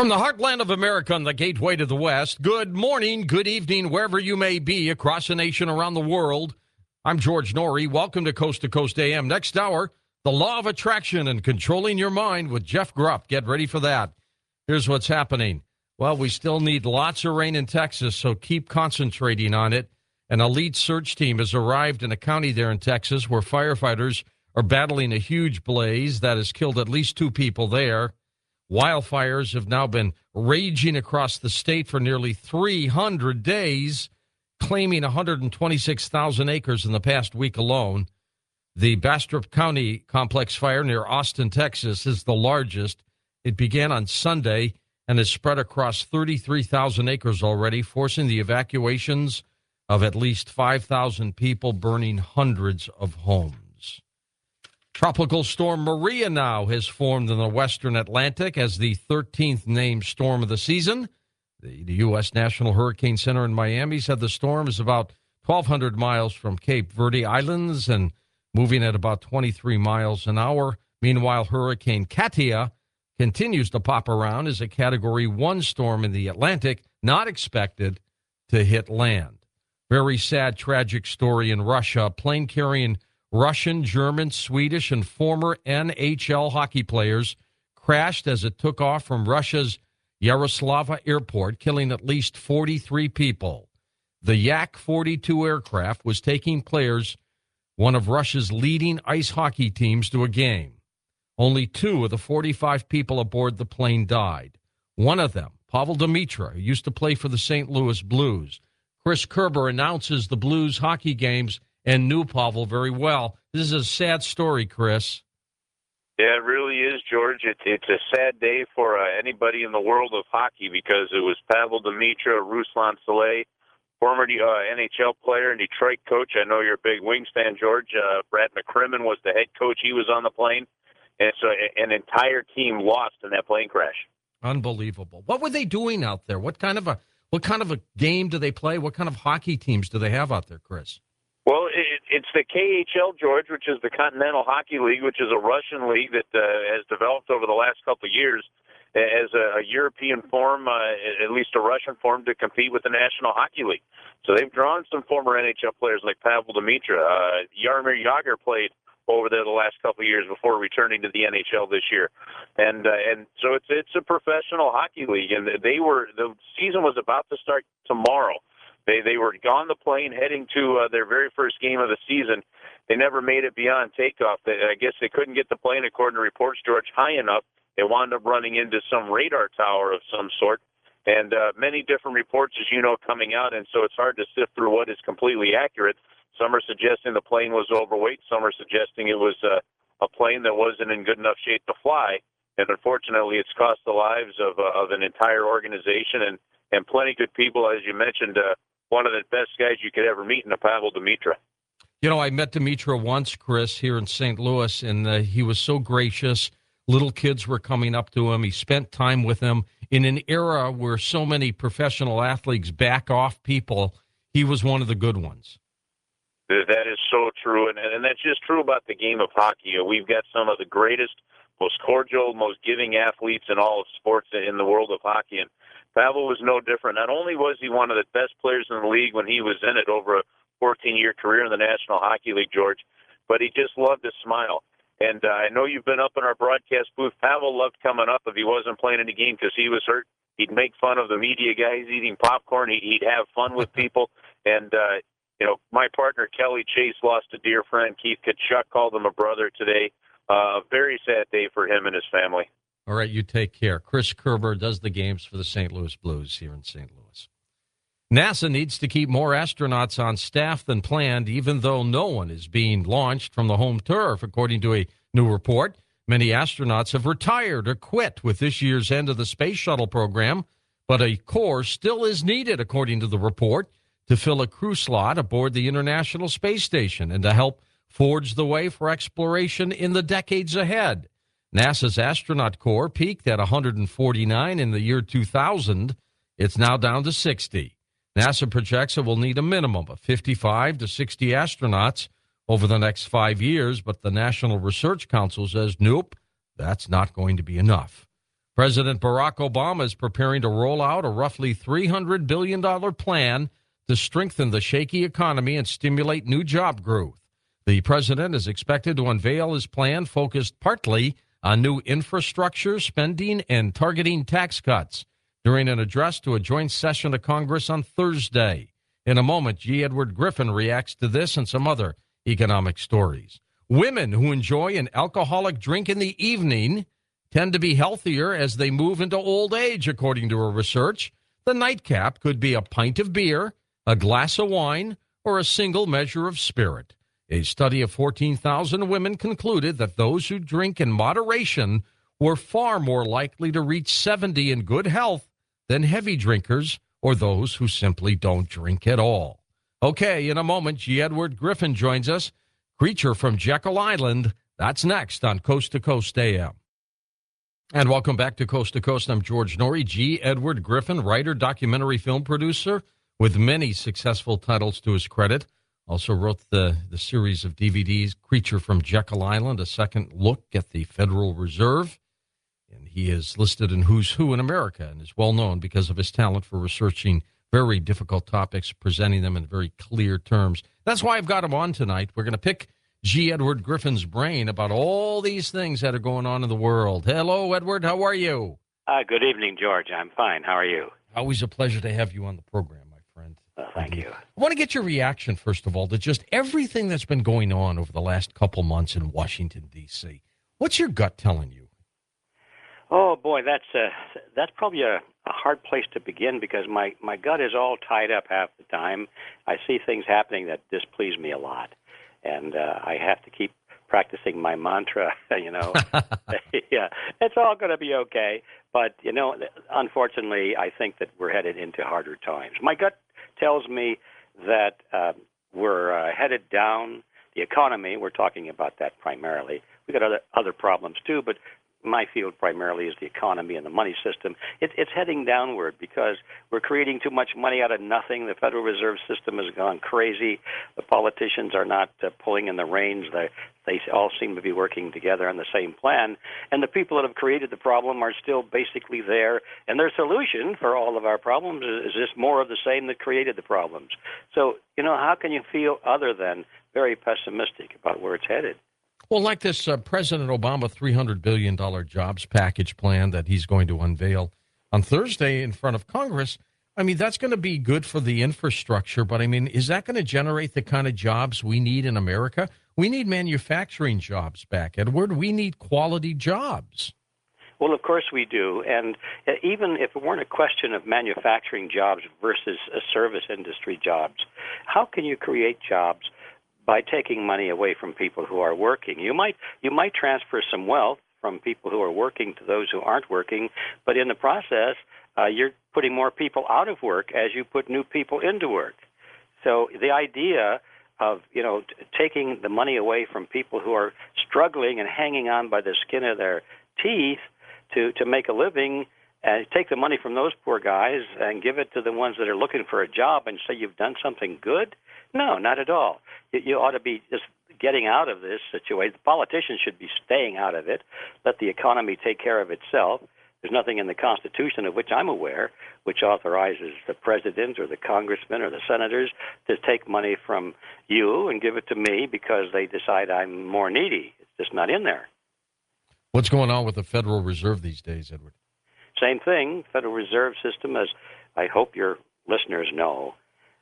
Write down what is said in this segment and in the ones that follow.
From the heartland of America on the gateway to the West, good morning, good evening, wherever you may be across the nation, around the world. I'm George Norrie. Welcome to Coast AM. Next hour, the law of attraction and controlling your mind with Jeff Grupp. Get ready for that. Here's what's happening. Well, we still need lots of rain in Texas, so keep concentrating on it. An elite search team has arrived in a county there in Texas where firefighters are battling a huge blaze that has killed at least 2 people there. Wildfires have now been raging across the state for nearly 300 days, claiming 126,000 acres in the past week alone. The Bastrop County Complex fire near Austin, Texas, is the largest. It began on Sunday and has spread across 33,000 acres already, forcing the evacuations of at least 5,000 people, burning hundreds of homes. Tropical storm Maria now has formed in the western Atlantic as the 13th named storm of the season. The U.S. National Hurricane Center in Miami said the storm is about 1,200 miles from Cape Verde Islands and moving at about 23 miles an hour. Meanwhile, Hurricane Katia continues to pop around as a Category 1 storm in the Atlantic, not expected to hit land. Very sad, tragic story in Russia. A plane carrying Russian, German, Swedish, and former NHL hockey players crashed as it took off from Russia's Yaroslavl airport, killing at least 43 people. The Yak-42 aircraft was taking players, one of Russia's leading ice hockey teams, to a game. Only 2 of the 45 people aboard the plane died. One of them, Pavel Demitra, who used to play for the St. Louis Blues. Chris Kerber announces the Blues hockey games and knew Pavel very well. This is a sad story, Chris. Yeah, it really is, George. It's a sad day for anybody in the world of hockey because it was Pavel Demitra, Ruslan Salei, former NHL player and Detroit coach. I know you're a big Wings fan, George. Brad McCrimmon was the head coach. He was on the plane. And so an entire team lost in that plane crash. Unbelievable. What were they doing out there? What kind of a game do they play? What kind of hockey teams do they have out there, Chris? Well, it's the KHL, George, which is the Continental Hockey League, which is a Russian league that has developed over the last couple of years as a European form, at least a Russian form, to compete with the National Hockey League. So they've drawn some former NHL players like Pavel Demitra. Jaromir Jagr played over there the last couple of years before returning to the NHL this year. And so it's a professional hockey league, and the season was about to start tomorrow. They were on the plane heading to their very first game of the season. They never made it beyond takeoff. I guess they couldn't get the plane, according to reports, George, high enough. They wound up running into some radar tower of some sort. And many different reports, as you know, coming out, and so it's hard to sift through what is completely accurate. Some are suggesting the plane was overweight. Some are suggesting it was a plane that wasn't in good enough shape to fly. And unfortunately, it's cost the lives of an entire organization and plenty good people, as you mentioned. One of the best guys you could ever meet in Pavel Demitra. You know, I met Demitra once, Chris, here in St. Louis, and he was so gracious. Little kids were coming up to him. He spent time with them. In an era where so many professional athletes back off people, he was one of the good ones. That is so true, and that's just true about the game of hockey. We've got some of the greatest, most cordial, most giving athletes in all of sports in the world of hockey, and Pavel was no different. Not only was he one of the best players in the league when he was in it over a 14-year career in the National Hockey League, George, but he just loved to smile. And I know you've been up in our broadcast booth. Pavel loved coming up if he wasn't playing in the game because he was hurt. He'd make fun of the media guys eating popcorn. He'd have fun with people. And, my partner, Kelly Chase, lost a dear friend. Keith Kachuk called him a brother today. A very sad day for him and his family. All right, you take care. Chris Kerber does the games for the St. Louis Blues here in St. Louis. NASA needs to keep more astronauts on staff than planned, even though no one is being launched from the home turf, according to a new report. Many astronauts have retired or quit with this year's end of the Space Shuttle program, but a core still is needed, according to the report, to fill a crew slot aboard the International Space Station and to help forge the way for exploration in the decades ahead. NASA's astronaut corps peaked at 149 in the year 2000. It's now down to 60. NASA projects it will need a minimum of 55 to 60 astronauts over the next 5 years, but the National Research Council says, nope, that's not going to be enough. President Barack Obama is preparing to roll out a roughly $300 billion plan to strengthen the shaky economy and stimulate new job growth. The president is expected to unveil his plan focused partly on new infrastructure spending and targeting tax cuts during an address to a joint session of Congress on Thursday. In a moment, G. Edward Griffin reacts to this and some other economic stories. Women who enjoy an alcoholic drink in the evening tend to be healthier as they move into old age, according to a research. The nightcap could be a pint of beer, a glass of wine, or a single measure of spirit. A study of 14,000 women concluded that those who drink in moderation were far more likely to reach 70 in good health than heavy drinkers or those who simply don't drink at all. Okay, in a moment, G. Edward Griffin joins us, creature from Jekyll Island. That's next on Coast to Coast AM. And welcome back to Coast. I'm George Norrie. G. Edward Griffin, writer, documentary film producer with many successful titles to his credit. Also wrote the series of DVDs, Creature from Jekyll Island, a second look at the Federal Reserve. And he is listed in Who's Who in America and is well known because of his talent for researching very difficult topics, presenting them in very clear terms. That's why I've got him on tonight. We're going to pick G. Edward Griffin's brain about all these things that are going on in the world. Hello, Edward. How are you? Good evening, George. I'm fine. How are you? Always a pleasure to have you on the program, my friend. Thank you. I want to get your reaction, first of all, to just everything that's been going on over the last couple months in Washington, D.C. What's your gut telling you? Oh, boy, that's probably a hard place to begin because my gut is all tied up half the time. I see things happening that displease me a lot, and I have to keep practicing my mantra, Yeah, it's all going to be okay. But, unfortunately, I think that we're headed into harder times. My gut tells me that we're headed down. The economy, we're talking about that primarily. We've got other problems, too, but my field primarily is the economy and the money system. It's heading downward because we're creating too much money out of nothing. The Federal Reserve System has gone crazy. The politicians are not pulling in the reins. They all seem to be working together on the same plan. And the people that have created the problem are still basically there. And their solution for all of our problems is just more of the same that created the problems. So, how can you feel other than very pessimistic about where it's headed? Well, like this President Obama $300 billion jobs package plan that he's going to unveil on Thursday in front of Congress, I mean, that's going to be good for the infrastructure, but I mean, is that going to generate the kind of jobs we need in America? We need manufacturing jobs back, Edward. We need quality jobs. Well, of course we do. And even if it weren't a question of manufacturing jobs versus service industry jobs, how can you create jobs by taking money away from people who are working? You might transfer some wealth from people who are working to those who aren't working, but in the process, you're putting more people out of work as you put new people into work. So the idea of taking the money away from people who are struggling and hanging on by the skin of their teeth to make a living, and take the money from those poor guys and give it to the ones that are looking for a job and say you've done something good? No, not at all. You ought to be just getting out of this situation. The politicians should be staying out of it. Let the economy take care of itself. There's nothing in the Constitution of which I'm aware which authorizes the president or the congressman or the senators to take money from you and give it to me because they decide I'm more needy. It's just not in there. What's going on with the Federal Reserve these days, Edward? Same thing. Federal Reserve System, as I hope your listeners know,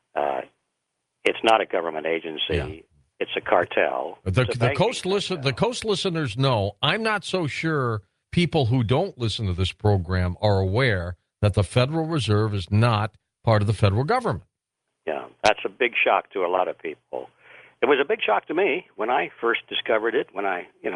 it's not a government agency. Yeah. It's a cartel. The Coast listeners know. I'm not so sure people who don't listen to this program are aware that the Federal Reserve is not part of the federal government. Yeah, that's a big shock to a lot of people. It was a big shock to me when I first discovered it, when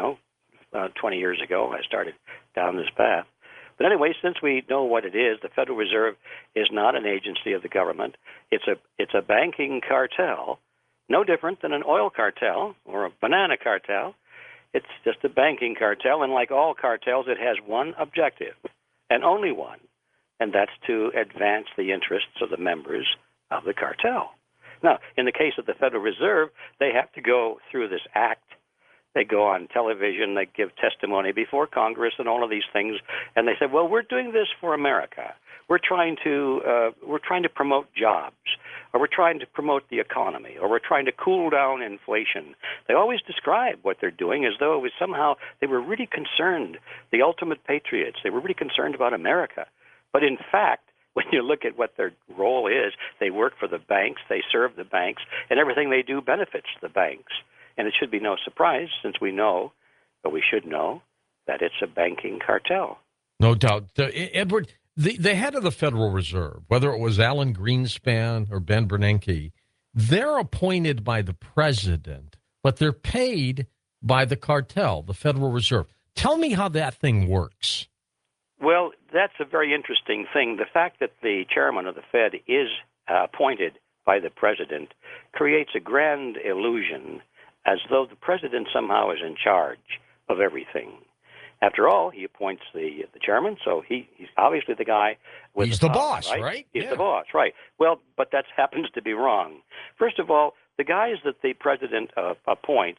20 years ago, I started down this path. But anyway, since we know what it is, the Federal Reserve is not an agency of the government. It's a banking cartel, no different than an oil cartel or a banana cartel. It's just a banking cartel, and like all cartels, it has one objective, and only one, and that's to advance the interests of the members of the cartel. Now, in the case of the Federal Reserve, they have to go through this act They go on television, they give testimony before Congress and all of these things, and they say, well, we're doing this for America. We're trying to promote jobs, or we're trying to promote the economy, or we're trying to cool down inflation. They always describe what they're doing as though it was somehow they were really concerned, the ultimate patriots. They were really concerned about America. But in fact, when you look at what their role is, they work for the banks, they serve the banks, and everything they do benefits the banks. And it should be no surprise, since we know, but we should know, that it's a banking cartel. No doubt. Edward, the head of the Federal Reserve, whether it was Alan Greenspan or Ben Bernanke, they're appointed by the president, but they're paid by the cartel, the Federal Reserve. Tell me how that thing works. Well, that's a very interesting thing. The fact that the chairman of the Fed is appointed by the president creates a grand illusion as though the president somehow is in charge of everything. After all, he appoints the chairman, so he's obviously the guy with He's the the power, boss, right? He's the boss, right. Well, but that happens to be wrong. First of all, the guys that the president appoints,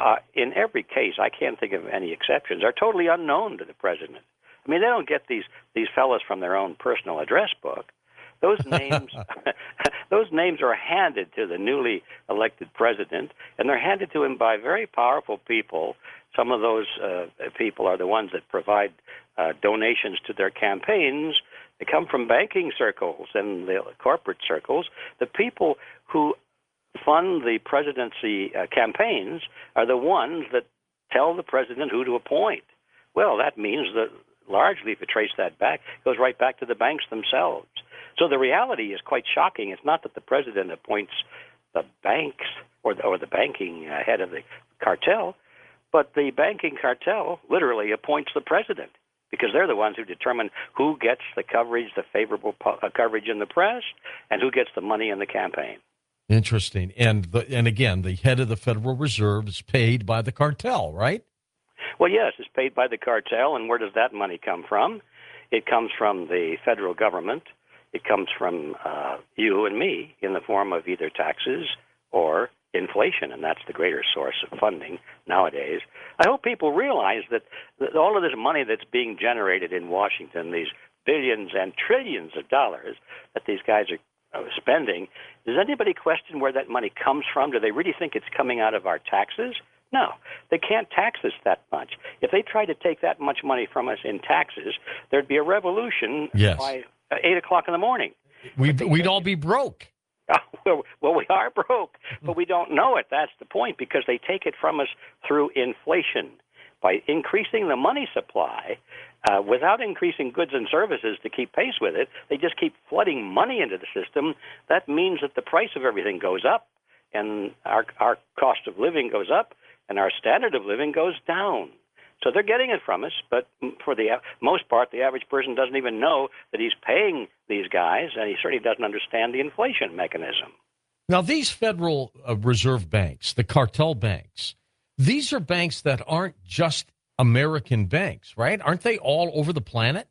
in every case, I can't think of any exceptions, are totally unknown to the president. I mean, they don't get these fellas from their own personal address book. Those names, those names are handed to the newly elected president, and they're handed to him by very powerful people. Some of those people are the ones that provide donations to their campaigns. They come from banking circles and the corporate circles. The people who fund the presidency campaigns are the ones that tell the president who to appoint. Well, that means that largely, if you trace that back, it goes right back to the banks themselves. So the reality is quite shocking. It's not that the president appoints the banks or the banking head of the cartel, but the banking cartel literally appoints the president, because they're the ones who determine who gets the coverage, the favorable coverage in the press, and who gets the money in the campaign. Interesting. And again, the head of the Federal Reserve is paid by the cartel, right? Well, yes, it's paid by the cartel, and where does that money come from? It comes from the federal government. It comes from you and me in the form of either taxes or inflation, and that's the greater source of funding nowadays. I hope people realize that all of this money that's being generated in Washington, these billions and trillions of dollars that these guys are spending, does anybody question where that money comes from? Do they really think it's coming out of our taxes? No, they can't tax us that much. If they tried to take that much money from us in taxes, there'd be a revolution by 8 o'clock in the morning. We'd all be broke. Well, we are broke, but we don't know it. That's the point, because they take it from us through inflation. By increasing the money supply, without increasing goods and services to keep pace with it, they just keep flooding money into the system. That means that the price of everything goes up, and our cost of living goes up, and our standard of living goes down. So they're getting it from us, but for the most part, the average person doesn't even know that he's paying these guys, and he certainly doesn't understand the inflation mechanism. Now, these Federal Reserve banks, the cartel banks, these are banks that aren't just American banks, right? Aren't they all over the planet?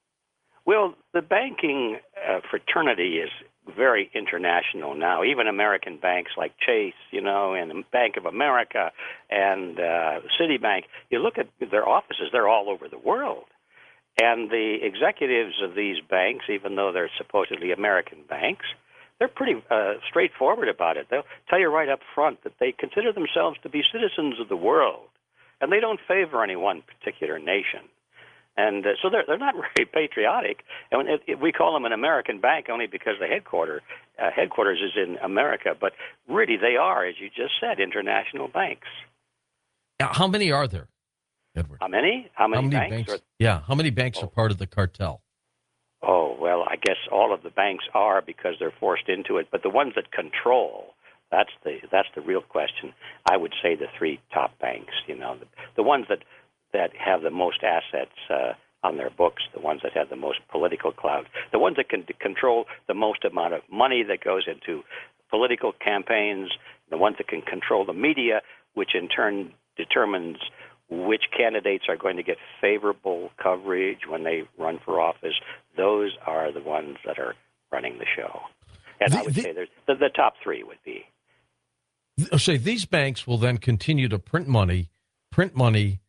Well, the banking fraternity is very international now. Even American banks like Chase, and Bank of America and Citibank, you look at their offices, they're all over the world. And the executives of these banks, even though they're supposedly American banks, they're pretty straightforward about it. They'll tell you right up front that they consider themselves to be citizens of the world, and they don't favor any one particular nation. And so they're not very patriotic. And we call them an American bank only because the headquarters is in America. But really, they are, as you just said, international banks. How many are there, Edward? How many? How many banks? How many banks are part of the cartel? Oh, well, I guess all of the banks are, because they're forced into it. But the ones that control, that's the real question. I would say the three top banks. The ones that have the most assets on their books, the ones that have the most political clout, the ones that can control the most amount of money that goes into political campaigns, the ones that can control the media, which in turn determines which candidates are going to get favorable coverage when they run for office. Those are the ones that are running the show. And I would say there's the top three would be. So these banks will then continue to print money print money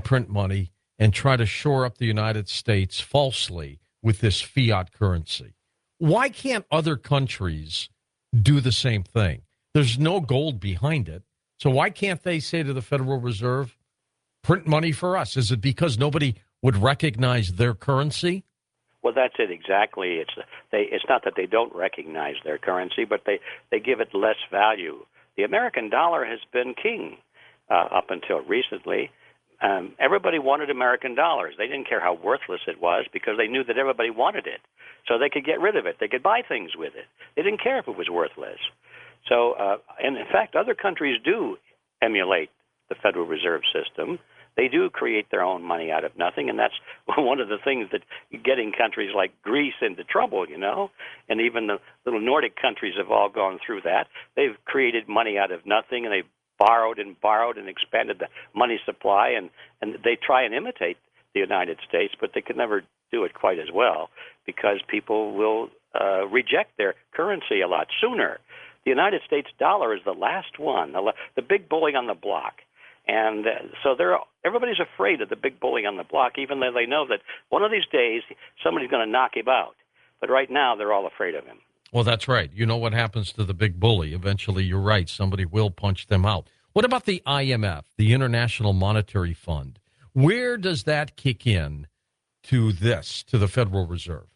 and try to shore up the United States falsely with this fiat currency. Why can't other countries do the same thing? There's no gold behind it. So why can't they say to the Federal Reserve, print money for us? Is it because nobody would recognize their currency? Well, that's it exactly. It's not that they don't recognize their currency, but they give it less value. The American dollar has been king up until recently. Everybody wanted American dollars. They didn't care how worthless it was because they knew that everybody wanted it. So they could get rid of it. They could buy things with it. They didn't care if it was worthless. So, and in fact, other countries do emulate the Federal Reserve System. They do create their own money out of nothing, and that's one of the things that getting countries like Greece into trouble, you know, and even the little Nordic countries have all gone through that. They've created money out of nothing, and they've borrowed and expanded the money supply, and they try and imitate the United States, but they can never do it quite as well because people will reject their currency a lot sooner. The United States dollar is the last one, the big bully on the block. And so everybody's afraid of the big bully on the block, even though they know that one of these days somebody's going to knock him out. But right now they're all afraid of him. Well, that's right. You know what happens to the big bully. Eventually, you're right. Somebody will punch them out. What about the IMF, the International Monetary Fund? Where does that kick in to the Federal Reserve?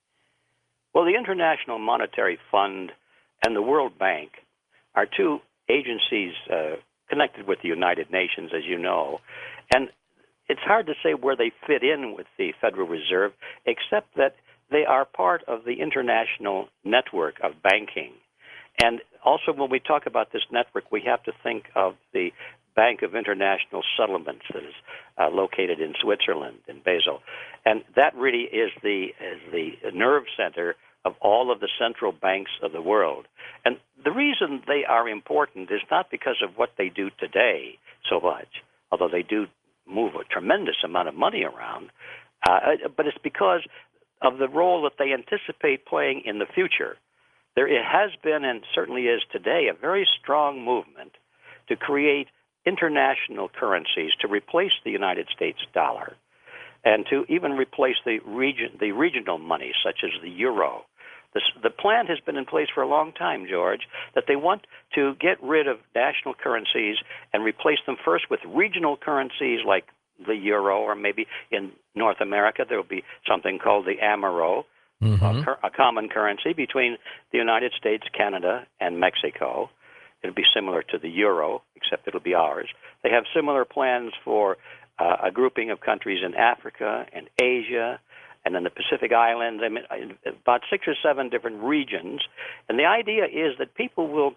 Well, the International Monetary Fund and the World Bank are two agencies connected with the United Nations, as you know. And it's hard to say where they fit in with the Federal Reserve, except that they are part of the international network of banking. And also, when we talk about this network, we have to think of the Bank of International Settlements that is located in Switzerland, in Basel. And that really is the nerve center of all of the central banks of the world. And the reason they are important is not because of what they do today so much, although they do move a tremendous amount of money around, but it's because of the role that they anticipate playing in the future. There has been and certainly is today a very strong movement to create international currencies to replace the United States dollar and to even replace the regional money, such as the euro. The plan has been in place for a long time, George, that they want to get rid of national currencies and replace them first with regional currencies like the euro, or maybe in North America there will be something called the Amero, a common currency between the United States, Canada, and Mexico. It'll be similar to the euro, except it'll be ours. They have similar plans for a grouping of countries in Africa and Asia and in the Pacific Islands, about 6 or 7 different regions. And the idea is that people will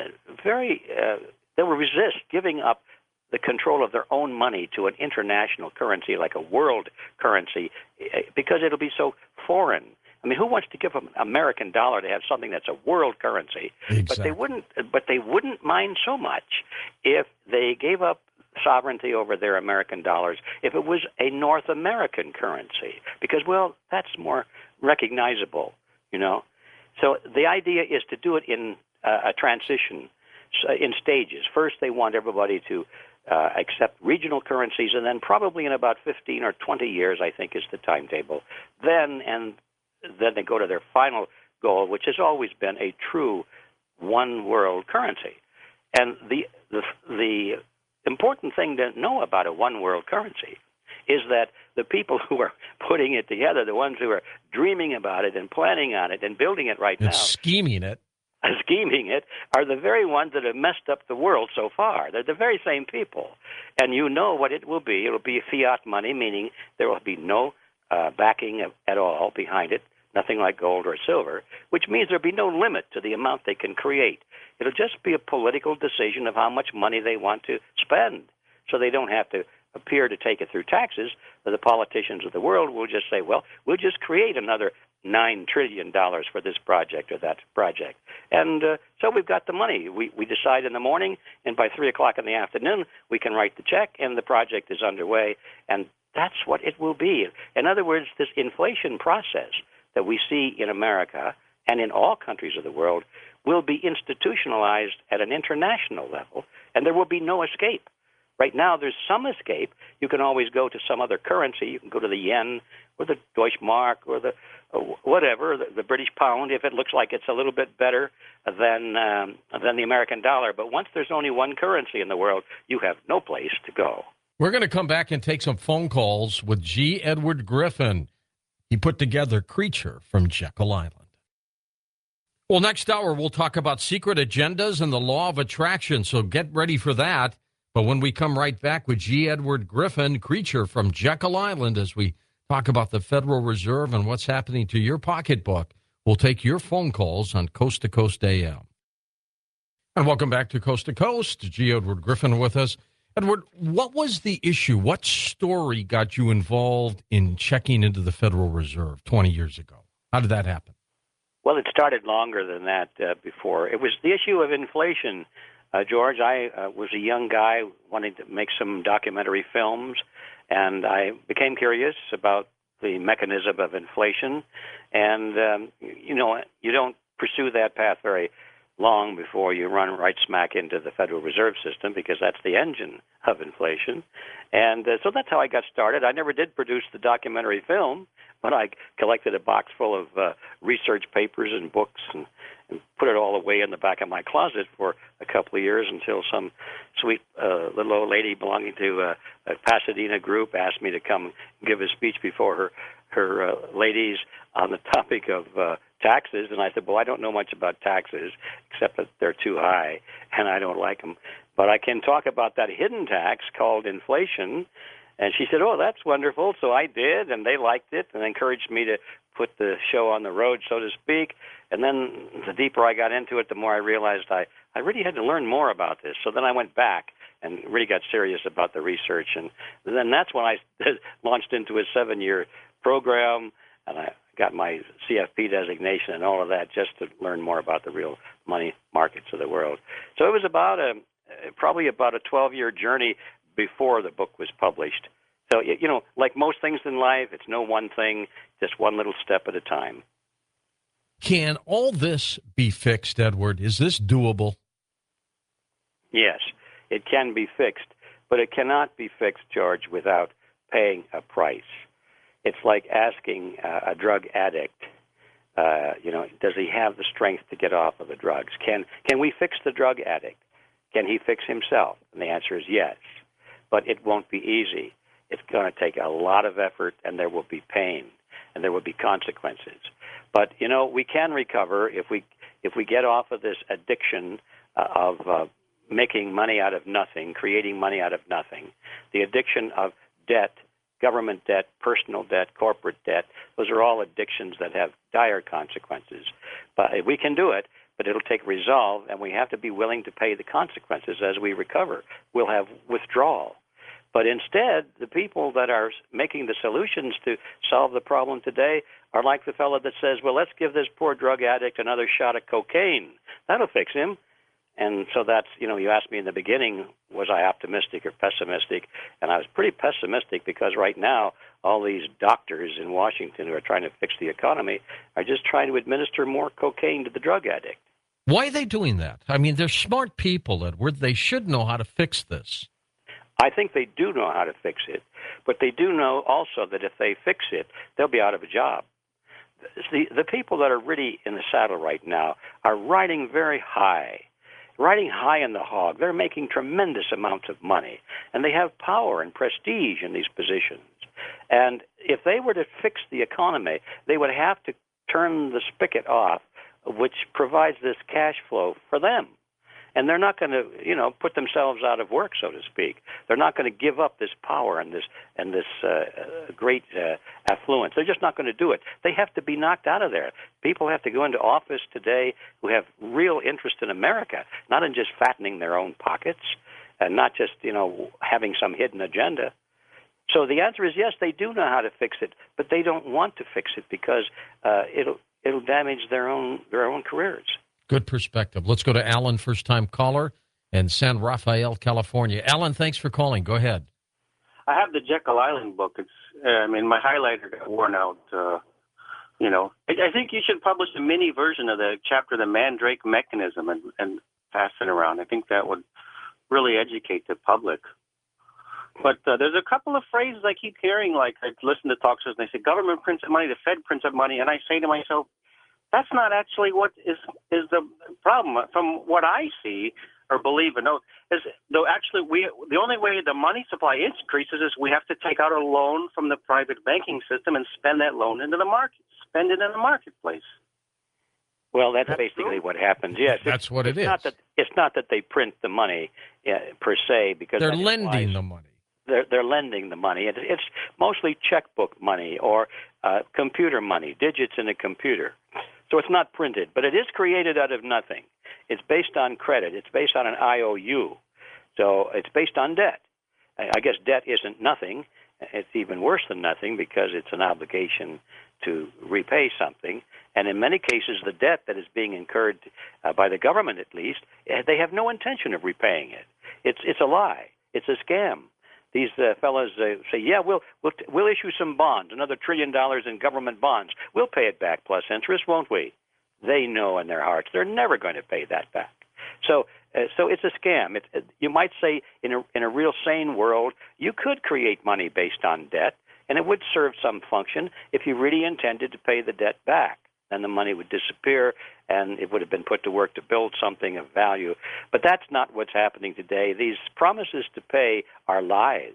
they will resist giving up the control of their own money to an international currency like a world currency because it'll be so foreign. I mean, who wants to give an American dollar to have something that's a world currency? Exactly. But they wouldn't mind so much if they gave up sovereignty over their American dollars if it was a North American currency, because, well, that's more recognizable, you know. So the idea is to do it in a transition, in stages. First, they want everybody to accept regional currencies, and then probably in about 15 or 20 years, I think is the timetable. Then they go to their final goal, which has always been a true one world currency. And the important thing to know about a one world currency is that the people who are putting it together, the ones who are dreaming about it and planning on it and building it right now, scheming it, are the very ones that have messed up the world so far. They're the very same people. And you know what it will be. It will be fiat money, meaning there will be no backing at all behind it, nothing like gold or silver, which means there'll be no limit to the amount they can create. It'll just be a political decision of how much money they want to spend, so they don't have to appear to take it through taxes. The politicians of the world will just say, well, we'll just create another $9 trillion for this project or that project. And so we've got the money. We decide in the morning, and by 3 o'clock in the afternoon, we can write the check, and the project is underway. And that's what it will be. In other words, this inflation process that we see in America and in all countries of the world will be institutionalized at an international level, and there will be no escape. Right now, there's some escape. You can always go to some other currency. You can go to the yen or the Deutschmark or the whatever, the British pound, if it looks like it's a little bit better than the American dollar. But once there's only one currency in the world, you have no place to go. We're going to come back and take some phone calls with G. Edward Griffin. He put together Creature from Jekyll Island. Well, next hour, we'll talk about secret agendas and the law of attraction, so get ready for that. But when we come right back with G. Edward Griffin, Creature from Jekyll Island, as we talk about the Federal Reserve and what's happening to your pocketbook, we'll take your phone calls on Coast to Coast AM. And welcome back to Coast to Coast. G. Edward Griffin with us. Edward, what was the issue? What story got you involved in checking into the Federal Reserve 20 years ago? How did that happen? Well, it started longer than that before. It was the issue of inflation. George, I was a young guy wanting to make some documentary films, and I became curious about the mechanism of inflation. And, you don't pursue that path very long before you run right smack into the Federal Reserve System, because that's the engine of inflation. And so that's how I got started. I never did produce the documentary film, but I collected a box full of research papers and books and put it all away in the back of my closet for a couple of years until some sweet little old lady belonging to a Pasadena group asked me to come give a speech before her ladies on the topic of taxes. And I said, well, I don't know much about taxes, except that they're too high, and I don't like them. But I can talk about that hidden tax called inflation. And she said, oh, that's wonderful. So I did, and they liked it and encouraged me to put the show on the road, so to speak. And then the deeper I got into it, the more I realized I really had to learn more about this. So then I went back and really got serious about the research. And then that's when I launched into a 7-year program, and I got my CFP designation and all of that just to learn more about the real money markets of the world. So it was probably about a 12-year journey before the book was published. So, like most things in life, it's no one thing, just one little step at a time. Can all this be fixed, Edward? Is this doable? Yes, it can be fixed, but it cannot be fixed, George, without paying a price. It's like asking a drug addict, does he have the strength to get off of the drugs? Can we fix the drug addict? Can he fix himself? And the answer is yes, but it won't be easy. It's going to take a lot of effort, and there will be pain, and there will be consequences. But, we can recover if we get off of this addiction of making money out of nothing, creating money out of nothing, the addiction of debt, government debt, personal debt, corporate debt. Those are all addictions that have dire consequences. But we can do it, but it'll take resolve, and we have to be willing to pay the consequences as we recover. We'll have withdrawal. But instead, the people that are making the solutions to solve the problem today are like the fellow that says, well, let's give this poor drug addict another shot of cocaine. That'll fix him. And so that's, you asked me in the beginning, was I optimistic or pessimistic? And I was pretty pessimistic because right now, all these doctors in Washington who are trying to fix the economy are just trying to administer more cocaine to the drug addict. Why are they doing that? I mean, they're smart people, Edward. They should know how to fix this. I think they do know how to fix it, but they do know also that if they fix it, they'll be out of a job. The people that are really in the saddle right now are riding very high, riding high in the hog. They're making tremendous amounts of money, and they have power and prestige in these positions. And if they were to fix the economy, they would have to turn the spigot off, which provides this cash flow for them. And they're not going to, put themselves out of work, so to speak. They're not going to give up this power and this great affluence. They're just not going to do it. They have to be knocked out of there. People have to go into office today who have real interest in America, not in just fattening their own pockets and not just, having some hidden agenda. So the answer is yes, they do know how to fix it, but they don't want to fix it because it'll damage their own careers. Good perspective. Let's go to Alan, first-time caller, in San Rafael, California. Alan, thanks for calling. Go ahead. I have the Jekyll Island book. It's, my highlighter got worn out. I think you should publish a mini version of the chapter, The Mandrake Mechanism, and pass it around. I think that would really educate the public. But there's a couple of phrases I keep hearing, like I listen to talk shows and they say government prints up money, the Fed prints up money, and I say to myself, that's not actually what is the problem. From what I see or believe and know, is though actually the only way the money supply increases is we have to take out a loan from the private banking system and spend that loan into the market, spend it in the marketplace. Well, that's basically what happens. Yes, That's what it is. It's not that they print the money per se, because They're lending the money. They're lending the money. It's mostly checkbook money or computer money, digits in a computer. So it's not printed, but it is created out of nothing. It's based on credit. It's based on an IOU. So it's based on debt. I guess debt isn't nothing. It's even worse than nothing because it's an obligation to repay something. And in many cases, the debt that is being incurred by the government, at least, they have no intention of repaying it. It's a lie. It's a scam. These fellas say, yeah, we'll issue some bonds, another $1 trillion in government bonds. We'll pay it back plus interest, won't we? They know in their hearts they're never going to pay that back. So it's a scam. You might say in a real sane world, you could create money based on debt, and it would serve some function if you really intended to pay the debt back. Then the money would disappear, and it would have been put to work to build something of value. But that's not what's happening today. These promises to pay are lies.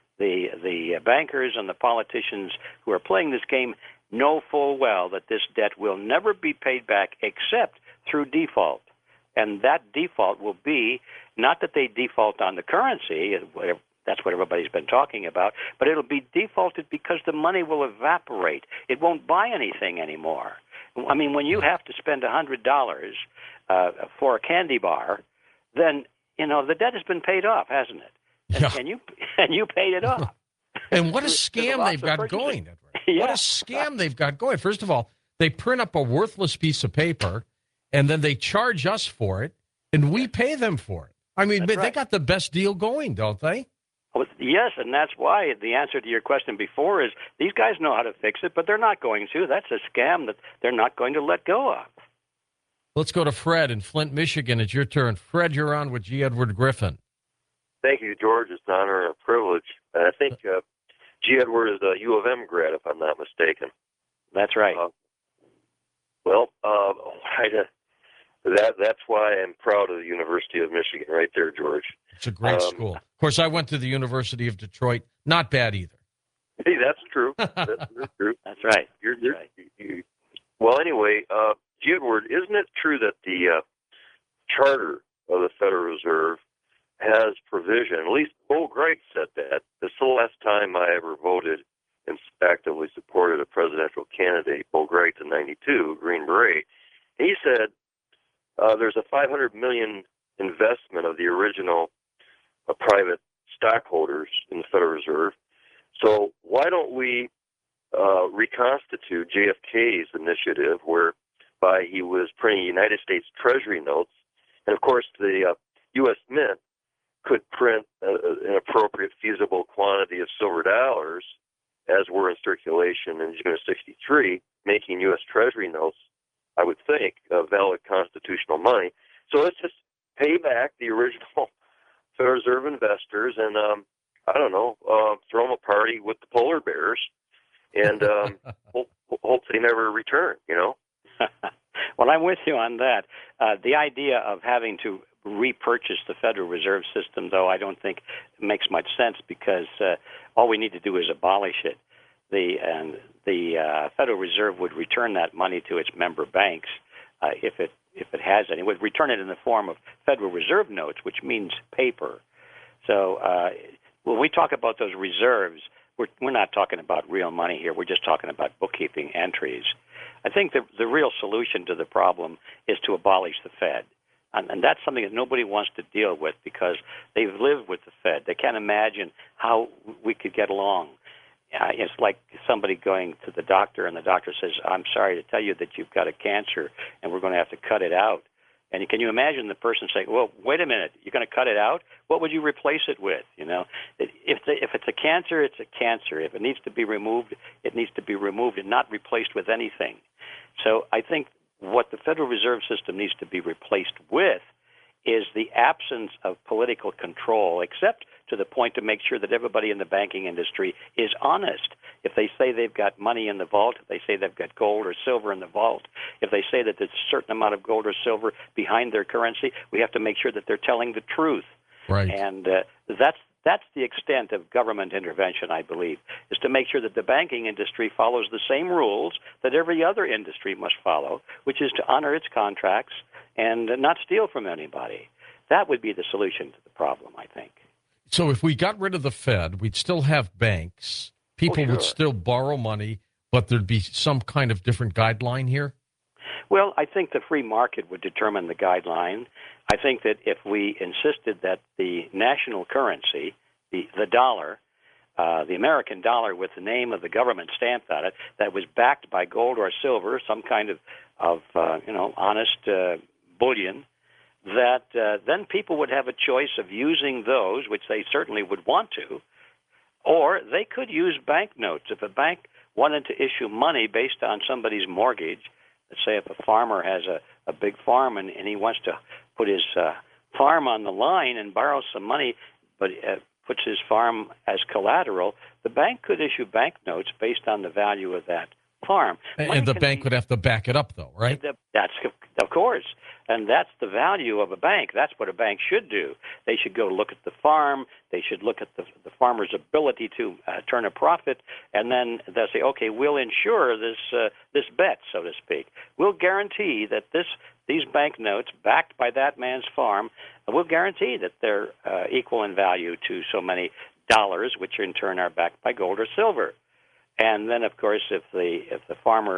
The bankers and the politicians who are playing this game know full well that this debt will never be paid back except through default. And that default will be not that they default on the currency, that's what everybody's been talking about, but it'll be defaulted because the money will evaporate. It won't buy anything anymore. I mean, when you have to spend $100 for a candy bar, then, the debt has been paid off, hasn't it? And you paid it off. And what a scam they've got going, Edward. Yeah. What a scam they've got going. First of all, they print up a worthless piece of paper, and then they charge us for it, and we pay them for it. I mean, they got the best deal going, don't they? Yes, and that's why the answer to your question before is these guys know how to fix it, but they're not going to. That's a scam that they're not going to let go of. Let's go to Fred in Flint, Michigan. It's your turn. Fred, you're on with G. Edward Griffin. Thank you, George. It's an honor and a privilege. And I think G. Edward is a U of M grad, if I'm not mistaken. That's right. That's why I'm proud of the University of Michigan right there, George. It's a great school. Of course, I went to the University of Detroit. Not bad either. Hey, that's true. That's true. That's right. Well, anyway, G. Edward, isn't it true that the charter of the Federal Reserve has provision, at least Bo Grait said that. This is the last time I ever voted and actively supported a presidential candidate, Bo Grait in '92, Green Beret. He said there's a $500 million investment of the original private stockholders in the Federal Reserve. So why don't we reconstitute JFK's initiative whereby he was printing United States Treasury notes, and of course the U.S. Mint could print an appropriate feasible quantity of silver dollars as were in circulation in June of '63, making U.S. Treasury notes, I would think, valid constitutional money. So let's just pay back the original Federal Reserve investors and, throw them a party with the polar bears and hope they never return, Well, I'm with you on that. The idea of having to repurchase the Federal Reserve System, though, I don't think makes much sense because all we need to do is abolish it. The Federal Reserve would return that money to its member banks if it has any. It would return it in the form of Federal Reserve notes, which means paper. So when we talk about those reserves, we're not talking about real money here. We're just talking about bookkeeping entries. I think the real solution to the problem is to abolish the Fed. And that's something that nobody wants to deal with because they've lived with the Fed. They can't imagine how we could get along. It's like somebody going to the doctor, and the doctor says, I'm sorry to tell you that you've got a cancer, and we're going to have to cut it out. And can you imagine the person saying, well, wait a minute, you're going to cut it out? What would you replace it with? If it's a cancer, it's a cancer. If it needs to be removed, it needs to be removed and not replaced with anything. So I think what the Federal Reserve System needs to be replaced with is the absence of political control, except to the point to make sure that everybody in the banking industry is honest. If they say they've got money in the vault, if they say they've got gold or silver in the vault, if they say that there's a certain amount of gold or silver behind their currency, we have to make sure that they're telling the truth. Right. And that's the extent of government intervention, I believe, is to make sure that the banking industry follows the same rules that every other industry must follow, which is to honor its contracts and not steal from anybody. That would be the solution to the problem, I think. So if we got rid of the Fed, we'd still have banks. People would still borrow money, but there'd be some kind of different guideline here? Well, I think the free market would determine the guideline. I think that if we insisted that the national currency, the dollar, the American dollar with the name of the government stamped on it, that was backed by gold or silver, some kind of honest bullion, that then people would have a choice of using those, which they certainly would want to, or they could use banknotes. If a bank wanted to issue money based on somebody's mortgage, let's say if a farmer has a big farm and he wants to put his farm on the line and borrow some money, but puts his farm as collateral, the bank could issue banknotes based on the value of that farm. And the bank would have to back it up, though, right? That's, of course. And that's the value of a bank. That's what a bank should do. They should go look at the farm. They should look at the farmer's ability to turn a profit, and then they'll say, okay, we'll insure this bet, so to speak. We'll guarantee that these banknotes backed by that man's farm, we'll guarantee that they're equal in value to so many dollars, which in turn are backed by gold or silver. And then, of course, if the farmer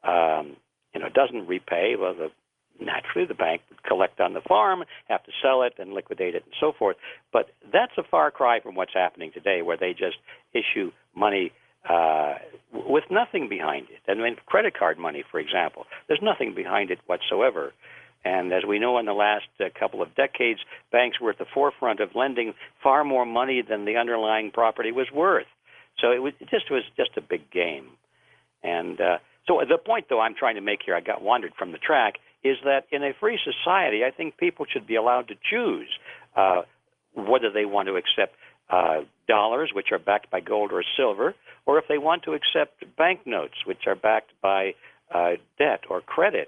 doesn't repay, well, naturally the bank would collect on the farm, have to sell it and liquidate it and so forth. But that's a far cry from what's happening today, where they just issue money with nothing behind it. I mean, credit card money, for example, there's nothing behind it whatsoever. And as we know, in the last couple of decades, banks were at the forefront of lending far more money than the underlying property was worth. So it was just a big game. And so the point, though, I'm trying to make here, I got wandered from the track, is that in a free society, I think people should be allowed to choose whether they want to accept dollars, which are backed by gold or silver, or if they want to accept banknotes, which are backed by debt or credit,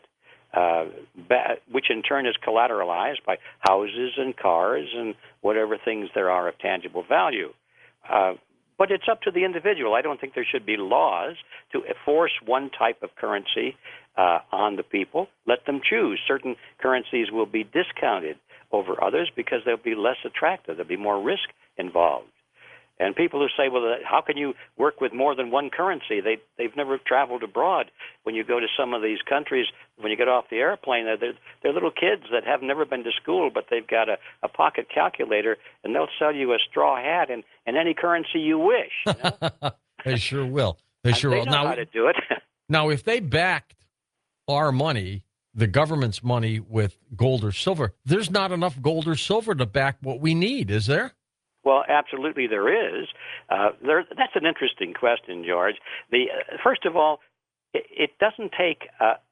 which in turn is collateralized by houses and cars and whatever things there are of tangible value. But it's up to the individual. I don't think there should be laws to force one type of currency on the people. Let them choose. Certain currencies will be discounted over others because they'll be less attractive. There'll be more risk involved. And people who say, well, how can you work with more than one currency? They've never traveled abroad. When you go to some of these countries, when you get off the airplane, they're little kids that have never been to school, but they've got a pocket calculator, and they'll sell you a straw hat in any currency you wish. You know? They sure will. They sure will. They know how to do it. Now, if they backed our money, the government's money, with gold or silver, there's not enough gold or silver to back what we need, is there? Well, absolutely there is. That's an interesting question, George. First of all, it doesn't take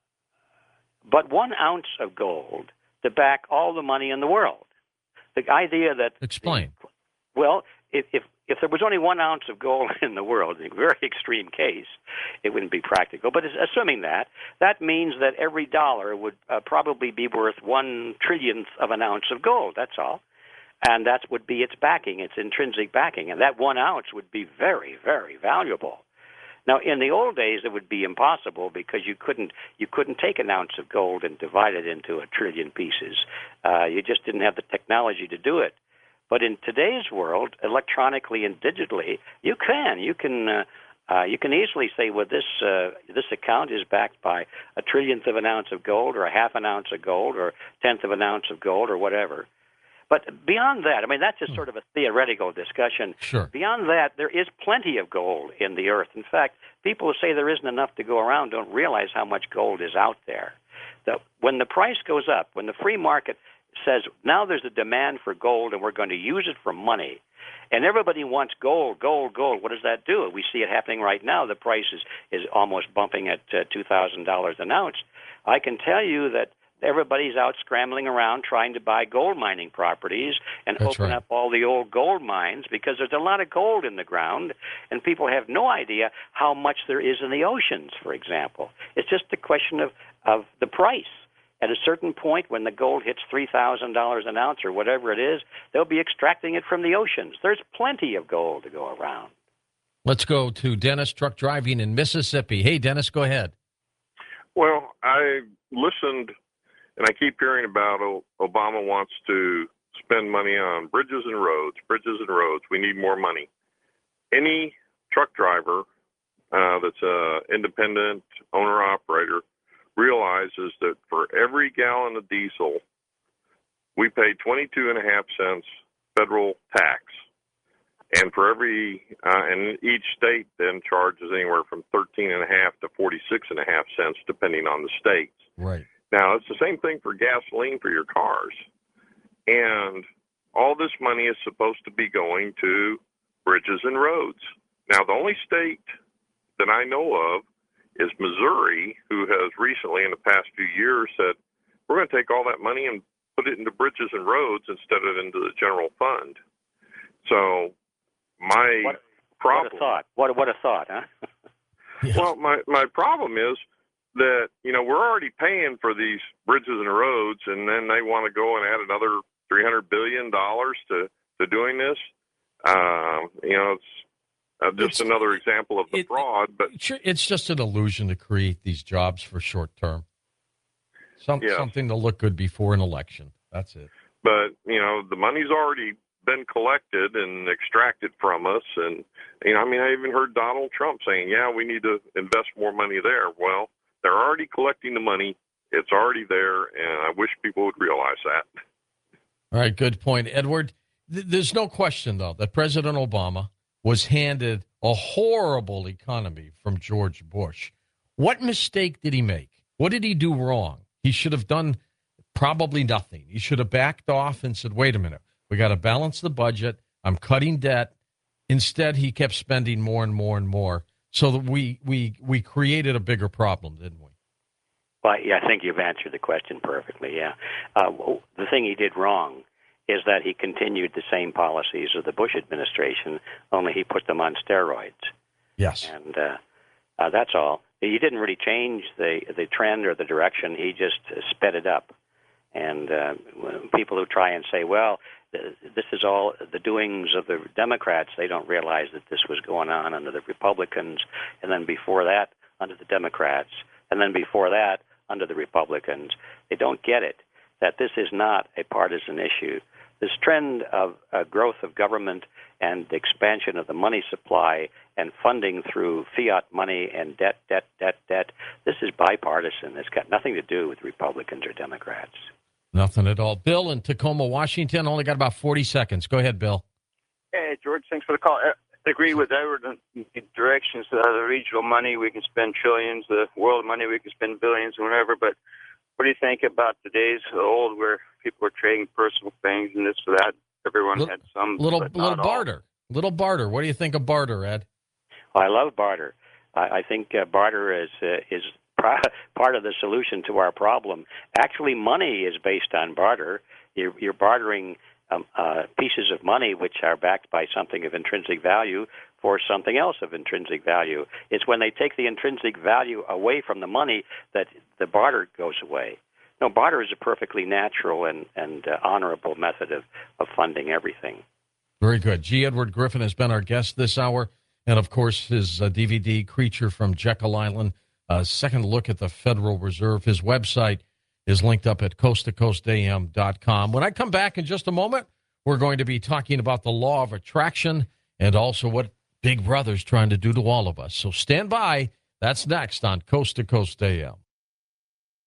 but 1 ounce of gold to back all the money in the world. The idea that... Explain. Well, if there was only 1 ounce of gold in the world, in a very extreme case, it wouldn't be practical. But assuming that means that every dollar would probably be worth 1 trillionth of an ounce of gold. That's all. And that would be its backing, its intrinsic backing. And that 1 ounce would be very, very valuable. Now, in the old days, it would be impossible because you couldn't take an ounce of gold and divide it into 1 trillion pieces. You just didn't have the technology to do it. But in today's world, electronically and digitally, you can easily say, well, this account is backed by 1 trillionth of an ounce of gold, or a half an ounce of gold, or 1/10 of an ounce of gold, or whatever. But beyond that, I mean, that's just sort of a theoretical discussion. Sure. Beyond that, there is plenty of gold in the earth. In fact, people who say there isn't enough to go around don't realize how much gold is out there. When the price goes up, when the free market says, now there's a demand for gold and we're going to use it for money, and everybody wants gold, gold, gold, what does that do? We see it happening right now. The price is almost bumping at $2,000 an ounce. I can tell you that everybody's out scrambling around trying to buy gold mining properties and That's open right. up all the old gold mines because there's a lot of gold in the ground, and people have no idea how much there is in the oceans, for example. It's just a question of the price. At a certain point, when the gold hits $3,000 an ounce or whatever it is, they'll be extracting it from the oceans. There's plenty of gold to go around. Let's go to Dennis, truck driving in Mississippi. Hey, Dennis, go ahead. Well, I listened, and I keep hearing about Obama wants to spend money on bridges and roads. We need more money. Any truck driver that's an independent owner-operator realizes that for every gallon of diesel, we pay 22.5 cents federal tax. And for and each state then charges anywhere from 13.5 to 46.5 cents, depending on the states. Right. Now, it's the same thing for gasoline for your cars. And all this money is supposed to be going to bridges and roads. Now, the only state that I know of is Missouri, who has recently, in the past few years, said, we're going to take all that money and put it into bridges and roads instead of into the general fund. So my problem... What a thought, huh? Yes. Well, my problem is that, we're already paying for these bridges and roads, and then they want to go and add another $300 billion to doing this. It's just another example of the fraud. But it's just an illusion to create these jobs for short term. Something to look good before an election. That's it. But, the money's already been collected and extracted from us. And, I even heard Donald Trump saying, we need to invest more money there. Well, they're already collecting the money. It's already there, and I wish people would realize that. All right, good point. Edward, there's no question, though, that President Obama was handed a horrible economy from George Bush. What mistake did he make? What did he do wrong? He should have done probably nothing. He should have backed off and said, wait a minute, we got to balance the budget. I'm cutting debt. Instead, he kept spending more and more and more, so that we created a bigger problem, didn't we? Well, I think you've answered the question perfectly, yeah. The thing he did wrong is that he continued the same policies of the Bush administration, only he put them on steroids. Yes. And that's all. He didn't really change the trend or the direction. He just sped it up. And people who try and say, well, this is all the doings of the Democrats, they don't realize that this was going on under the Republicans, and then before that, under the Democrats, and then before that, under the Republicans. They don't get it, that this is not a partisan issue. This trend of growth of government and the expansion of the money supply and funding through fiat money and debt, this is bipartisan. It's got nothing to do with Republicans or Democrats. Nothing at all. Bill in Tacoma, Washington, only got about 40 seconds. Go ahead, Bill. Hey, George, thanks for the call. I agree with Edward on the directions. The regional money, we can spend trillions. The world money, we can spend billions and whatever. But what do you think about the days old where people were trading personal things and this or that? Everyone had some. Little barter. Little barter. What do you think of barter, Ed? I love barter. I think barter is part of the solution to our problem. Actually, money is based on barter. You're bartering pieces of money which are backed by something of intrinsic value for something else of intrinsic value. It's when they take the intrinsic value away from the money that the barter goes away. No, barter is a perfectly natural and honorable method of funding everything. Very good. G. Edward Griffin has been our guest this hour. And, of course, his DVD, Creature from Jekyll Island, a second look at the Federal Reserve. His website is linked up at coasttocoastam.com. When I come back in just a moment, we're going to be talking about the law of attraction and also what Big Brother's trying to do to all of us. So stand by. That's next on Coast to Coast AM.